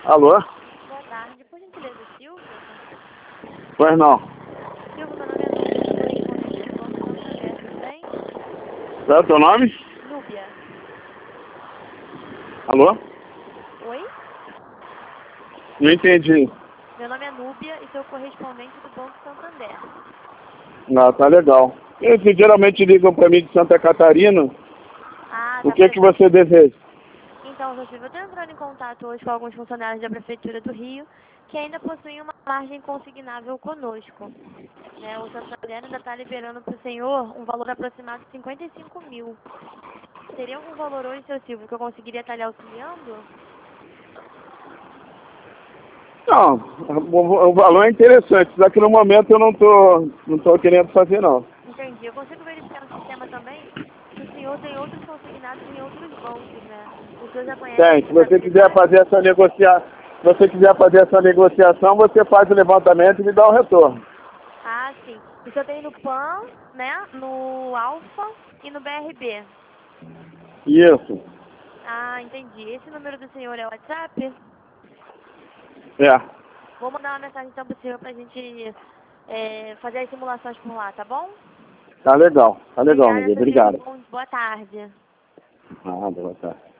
Alô? Boa tarde. Por gentileza, Silvio? Pois não. Silvio, meu nome é Núbia, eu sou correspondente do Banco Santander, tudo bem? Qual é o teu nome? Núbia. Alô? Oi? Não entendi. Meu nome é Núbia e sou correspondente do Banco Santander. Não, tá legal. Eles geralmente ligam para mim de Santa Catarina. Ah, O tá que presente. você deseja? Então, seu Silvio, eu estou entrando em contato hoje com alguns funcionários da Prefeitura do Rio que ainda possuem uma margem consignável conosco. Né? O Santander ainda está liberando para o senhor um valor aproximado de 55 mil. Teria algum valor hoje, seu Silvio, que eu conseguiria estar lhe auxiliando? Não, o valor é interessante, só que no momento eu não tô querendo fazer não. Entendi. Eu consigo verificar no sistema também que o senhor tem outros consignados em outros bancos, né? O senhor já conhece a Tem, se você quiser portabilidade? fazer essa negociação, você faz o levantamento e me dá o retorno. Ah, sim. O senhor tem no PAN, né? No Alfa e no BRB. Isso. Ah, entendi. Esse número do senhor é o WhatsApp? É. Vou mandar uma mensagem então pro senhor pra gente fazer as simulações por lá, tá bom? Tá legal, Obrigada, Nubia. seu Silvio. Obrigado. Boa tarde. Nada, boa tarde.